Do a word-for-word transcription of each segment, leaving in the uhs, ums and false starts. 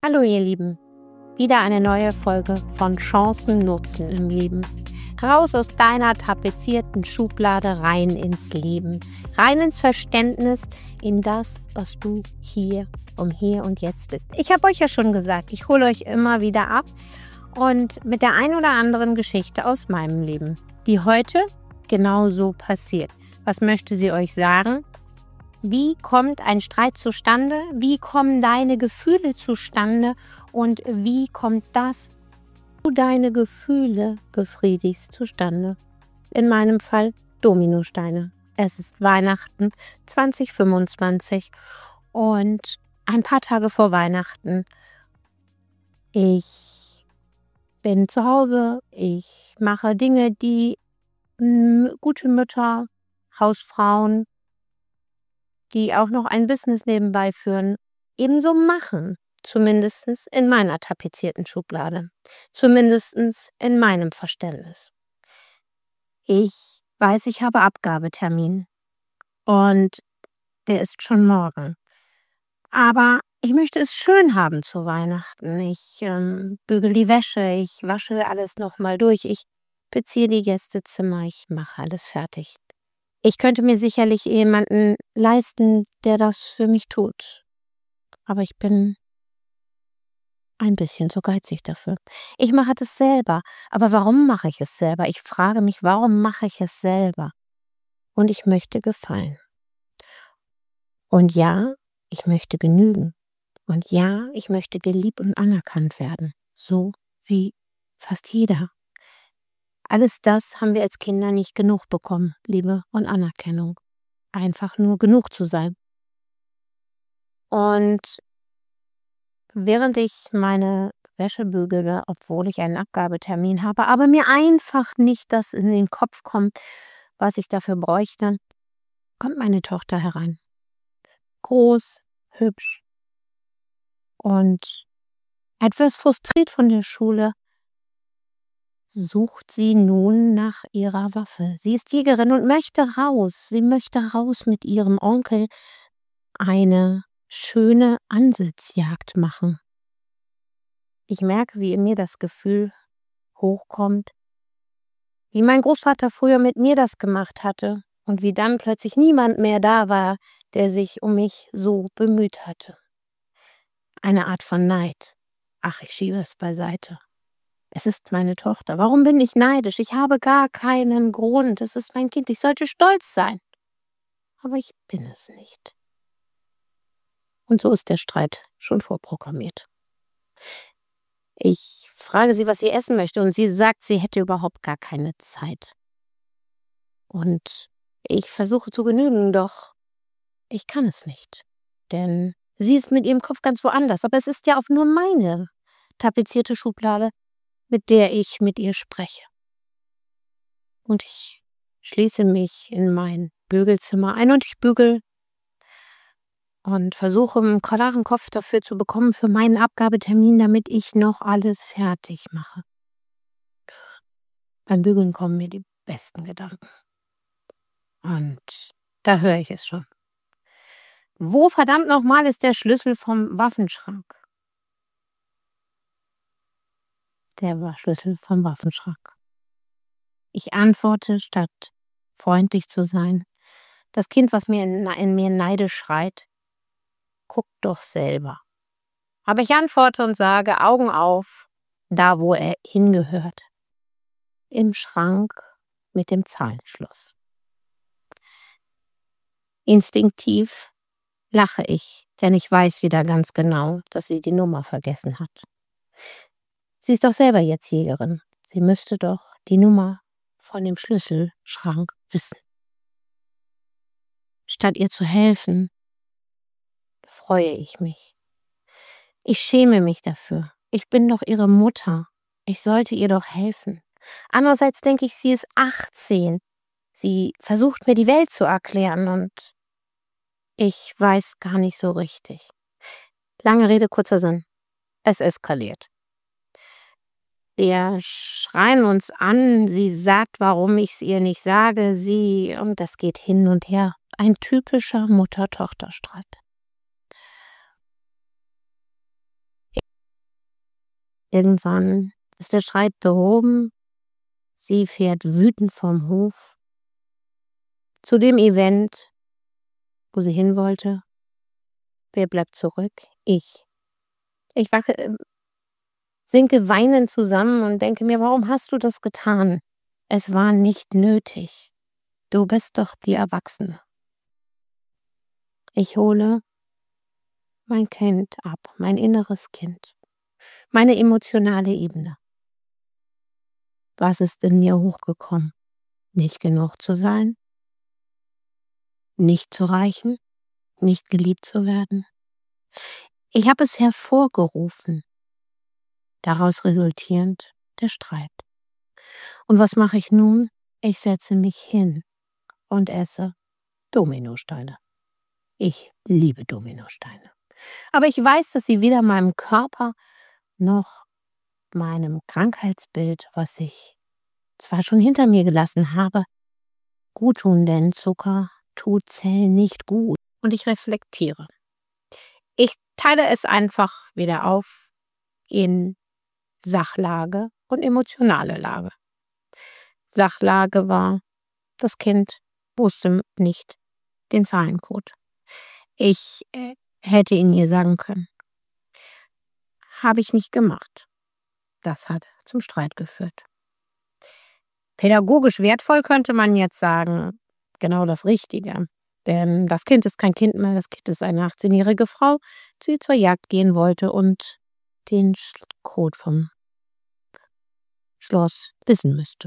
Hallo ihr Lieben, wieder eine neue Folge von Chancen nutzen im Leben. Raus aus deiner tapezierten Schublade, rein ins Leben, rein ins Verständnis, in das, was du hier um hier und jetzt bist. Ich habe euch ja schon gesagt, ich hole euch immer wieder ab und mit der ein oder anderen Geschichte aus meinem Leben, die heute genau so passiert. Was möchte sie euch sagen? Wie kommt ein Streit zustande? Wie kommen deine Gefühle zustande? Und wie kommt das, du deine Gefühle befriedigst, zustande? In meinem Fall Dominosteine. Es ist Weihnachten zwanzig fünfundzwanzig und ein paar Tage vor Weihnachten. Ich bin zu Hause. Ich mache Dinge, die m, gute Mütter, Hausfrauen, die auch noch ein Business nebenbei führen, ebenso machen. Zumindest in meiner tapezierten Schublade. Zumindest in meinem Verständnis. Ich weiß, ich habe Abgabetermin. Und der ist schon morgen. Aber ich möchte es schön haben zu Weihnachten. Ich ähm, bügel die Wäsche, ich wasche alles nochmal durch, ich beziehe die Gästezimmer, ich mache alles fertig. Ich könnte mir sicherlich jemanden leisten, der das für mich tut. Aber ich bin ein bisschen zu geizig dafür. Ich mache das selber. Aber warum mache ich es selber? Ich frage mich, warum mache ich es selber? Und ich möchte gefallen. Und ja, ich möchte genügen. Und ja, ich möchte geliebt und anerkannt werden. So wie fast jeder. Alles das haben wir als Kinder nicht genug bekommen, Liebe und Anerkennung. Einfach nur genug zu sein. Und während ich meine Wäsche bügele, obwohl ich einen Abgabetermin habe, aber mir einfach nicht das in den Kopf kommt, was ich dafür bräuchte, kommt meine Tochter herein. Groß, hübsch und etwas frustriert von der Schule, sucht sie nun nach ihrer Waffe. Sie ist Jägerin und möchte raus. Sie möchte raus mit ihrem Onkel eine schöne Ansitzjagd machen. Ich merke, wie in mir das Gefühl hochkommt, wie mein Großvater früher mit mir das gemacht hatte und wie dann plötzlich niemand mehr da war, der sich um mich so bemüht hatte. Eine Art von Neid. Ach, ich schiebe es beiseite. Es ist meine Tochter. Warum bin ich neidisch? Ich habe gar keinen Grund. Es ist mein Kind. Ich sollte stolz sein. Aber ich bin es nicht. Und so ist der Streit schon vorprogrammiert. Ich frage sie, was sie essen möchte, und sie sagt, sie hätte überhaupt gar keine Zeit. Und ich versuche zu genügen, doch ich kann es nicht. Denn sie ist mit ihrem Kopf ganz woanders. Aber es ist ja auch nur meine tapezierte Schublade, mit der ich mit ihr spreche. Und ich schließe mich in mein Bügelzimmer ein und ich bügel und versuche einen klaren Kopf dafür zu bekommen für meinen Abgabetermin, damit ich noch alles fertig mache. Beim Bügeln kommen mir die besten Gedanken. Und da höre ich es schon. Wo verdammt nochmal ist der Schlüssel vom Waffenschrank? Der war Schlüssel vom Waffenschrank. Ich antworte, statt freundlich zu sein. Das Kind, was mir in, in mir neidisch schreit, guck doch selber. Aber ich antworte und sage, Augen auf, da wo er hingehört. Im Schrank mit dem Zahlenschloss. Instinktiv lache ich, denn ich weiß wieder ganz genau, dass sie die Nummer vergessen hat. Sie ist doch selber jetzt Jägerin. Sie müsste doch die Nummer von dem Schlüsselschrank wissen. Statt ihr zu helfen, freue ich mich. Ich schäme mich dafür. Ich bin doch ihre Mutter. Ich sollte ihr doch helfen. Andererseits denke ich, sie ist achtzehn. Sie versucht mir die Welt zu erklären und ich weiß gar nicht so richtig. Lange Rede, kurzer Sinn. Es eskaliert. Wir schreien uns an, sie sagt, warum ich es ihr nicht sage, sie, und das geht hin und her. Ein typischer Mutter-Tochter-Streit. Irgendwann ist der Streit behoben. Sie fährt wütend vom Hof zu dem Event, wo sie hin wollte. Wer bleibt zurück? Ich. Ich wache, äh, sinke weinend zusammen und denke mir, warum hast du das getan? Es war nicht nötig. Du bist doch die Erwachsene. Ich hole mein Kind ab, mein inneres Kind, meine emotionale Ebene. Was ist in mir hochgekommen? Nicht genug zu sein? Nicht zu reichen? Nicht geliebt zu werden? Ich habe es hervorgerufen. Daraus resultierend der Streit. Und was mache ich nun? Ich setze mich hin und esse Dominosteine. Ich liebe Dominosteine. Aber ich weiß, dass sie weder meinem Körper noch meinem Krankheitsbild, was ich zwar schon hinter mir gelassen habe, gut tun, denn Zucker tut Zellen nicht gut. Und ich reflektiere. Ich teile es einfach wieder auf in Sachlage und emotionale Lage. Sachlage war, das Kind wusste nicht den Zahlencode. Ich äh, hätte ihn ihr sagen können. Habe ich nicht gemacht. Das hat zum Streit geführt. Pädagogisch wertvoll könnte man jetzt sagen, genau das Richtige. Denn das Kind ist kein Kind mehr, das Kind ist eine achtzehnjährige Frau, die zur Jagd gehen wollte und den Code vom Schloss wissen müsste.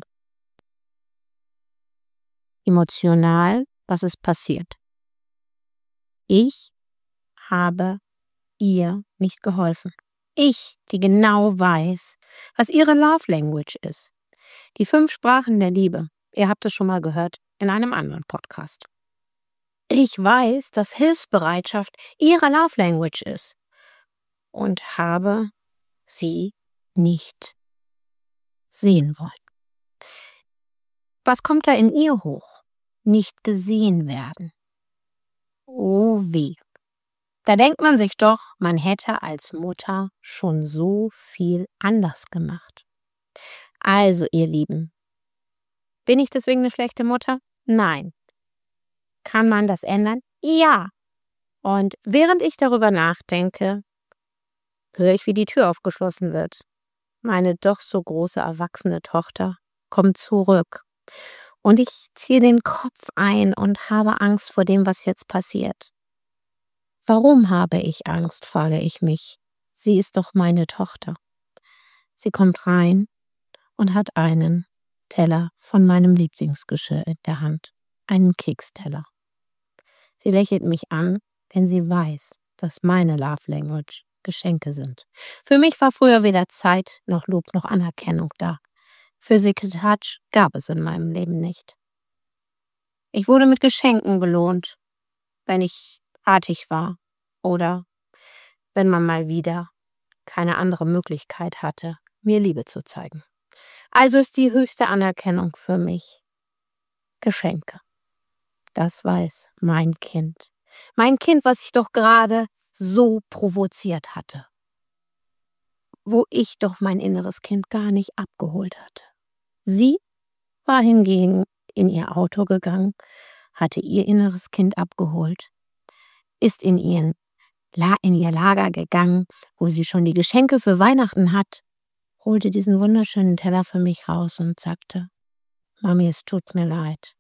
Emotional, was ist passiert? Ich habe ihr nicht geholfen. Ich, die genau weiß, was ihre Love Language ist. Die fünf Sprachen der Liebe. Ihr habt es schon mal gehört in einem anderen Podcast. Ich weiß, dass Hilfsbereitschaft ihre Love Language ist und habe sie nicht sehen wollen. Was kommt da in ihr hoch? Nicht gesehen werden. Oh weh. Da denkt man sich doch, man hätte als Mutter schon so viel anders gemacht. Also, ihr Lieben, bin ich deswegen eine schlechte Mutter? Nein. Kann man das ändern? Ja. Und während ich darüber nachdenke, höre ich, wie die Tür aufgeschlossen wird. Meine doch so große erwachsene Tochter kommt zurück. Und ich ziehe den Kopf ein und habe Angst vor dem, was jetzt passiert. Warum habe ich Angst, frage ich mich. Sie ist doch meine Tochter. Sie kommt rein und hat einen Teller von meinem Lieblingsgeschirr in der Hand. Einen Keksteller. Sie lächelt mich an, denn sie weiß, dass meine Love Language Geschenke sind. Für mich war früher weder Zeit noch Lob noch Anerkennung da. Physical Touch gab es in meinem Leben nicht. Ich wurde mit Geschenken belohnt, wenn ich artig war oder wenn man mal wieder keine andere Möglichkeit hatte, mir Liebe zu zeigen. Also ist die höchste Anerkennung für mich Geschenke. Das weiß mein Kind. Mein Kind, was ich doch gerade so provoziert hatte. Wo ich doch mein inneres Kind gar nicht abgeholt hatte. Sie war hingegen in ihr Auto gegangen, hatte ihr inneres Kind abgeholt, ist in, ihren, in ihr Lager gegangen, wo sie schon die Geschenke für Weihnachten hat, holte diesen wunderschönen Teller für mich raus und sagte, Mami, es tut mir leid.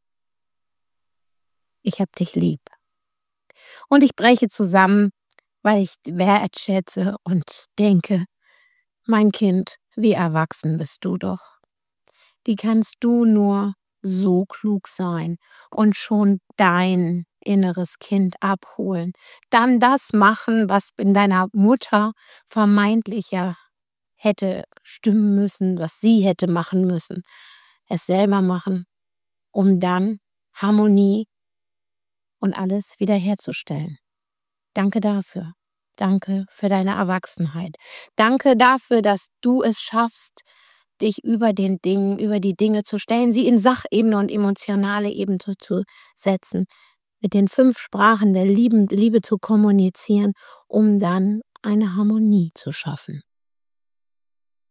Ich hab dich lieb. Und ich breche zusammen, weil ich wertschätze und denke, mein Kind, wie erwachsen bist du doch. Wie kannst du nur so klug sein und schon dein inneres Kind abholen? Dann das machen, was in deiner Mutter vermeintlich ja hätte stimmen müssen, was sie hätte machen müssen. Es selber machen, um dann Harmonie und alles wiederherzustellen. Danke dafür. Danke für deine Erwachsenheit. Danke dafür, dass du es schaffst, dich über den Dingen, über die Dinge zu stellen, sie in Sachebene und emotionale Ebene zu setzen, mit den fünf Sprachen der Liebe, Liebe zu kommunizieren, um dann eine Harmonie zu schaffen.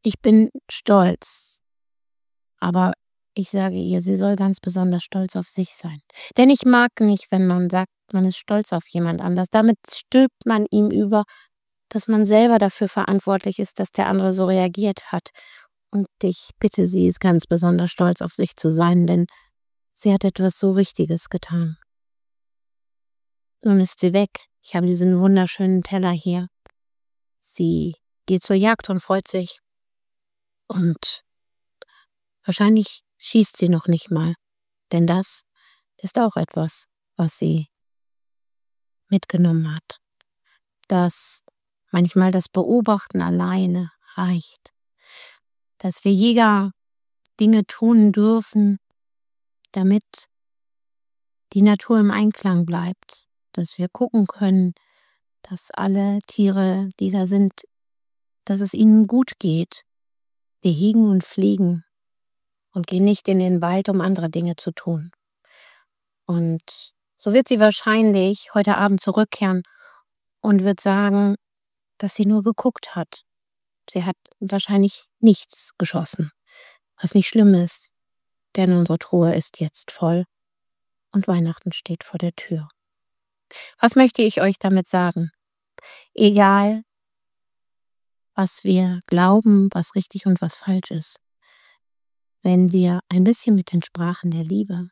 Ich bin stolz, aber ich sage ihr, sie soll ganz besonders stolz auf sich sein. Denn ich mag nicht, wenn man sagt, man ist stolz auf jemand anders. Damit stülpt man ihm über, dass man selber dafür verantwortlich ist, dass der andere so reagiert hat. Und ich bitte sie, ist ganz besonders stolz auf sich zu sein, denn sie hat etwas so Richtiges getan. Nun ist sie weg. Ich habe diesen wunderschönen Teller hier. Sie geht zur Jagd und freut sich. Und wahrscheinlich schießt sie noch nicht mal. Denn das ist auch etwas, was sie mitgenommen hat. Dass manchmal das Beobachten alleine reicht. Dass wir Jäger Dinge tun dürfen, damit die Natur im Einklang bleibt. Dass wir gucken können, dass alle Tiere, die da sind, dass es ihnen gut geht. Wir hegen und pflegen und gehen nicht in den Wald, um andere Dinge zu tun. Und so wird sie wahrscheinlich heute Abend zurückkehren und wird sagen, dass sie nur geguckt hat. Sie hat wahrscheinlich nichts geschossen, was nicht schlimm ist, denn unsere Truhe ist jetzt voll und Weihnachten steht vor der Tür. Was möchte ich euch damit sagen? Egal, was wir glauben, was richtig und was falsch ist, wenn wir ein bisschen mit den Sprachen der Liebe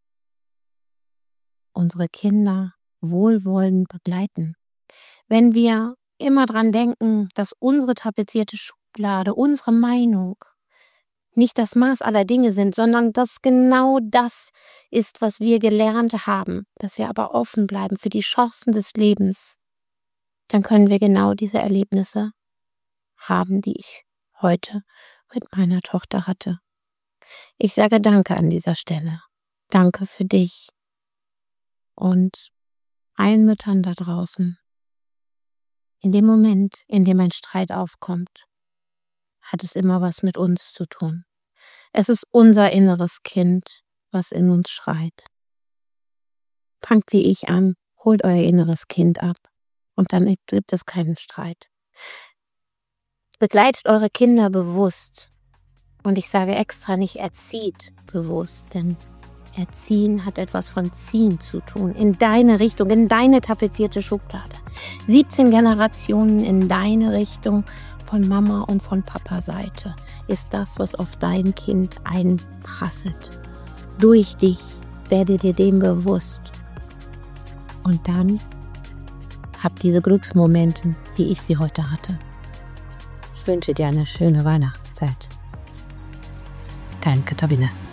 unsere Kinder wohlwollend begleiten, wenn wir immer dran denken, dass unsere tapezierte Schublade, unsere Meinung nicht das Maß aller Dinge sind, sondern dass genau das ist, was wir gelernt haben, dass wir aber offen bleiben für die Chancen des Lebens, dann können wir genau diese Erlebnisse haben, die ich heute mit meiner Tochter hatte. Ich sage Danke an dieser Stelle. Danke für dich und allen Müttern da draußen. In dem Moment, in dem ein Streit aufkommt, hat es immer was mit uns zu tun. Es ist unser inneres Kind, was in uns schreit. Fangt wie ich an, holt euer inneres Kind ab und dann gibt es keinen Streit. Begleitet eure Kinder bewusst. Und ich sage extra nicht erzieht bewusst, denn Erziehen hat etwas von Ziehen zu tun. In deine Richtung, in deine tapezierte Schublade. siebzehn Generationen in deine Richtung von Mama und von Papa Seite ist das, was auf dein Kind einprasselt. Durch dich werde dir dem bewusst. Und dann hab diese Glücksmomente, wie ich sie heute hatte. Ich wünsche dir eine schöne Weihnachtszeit. Dein Katharina.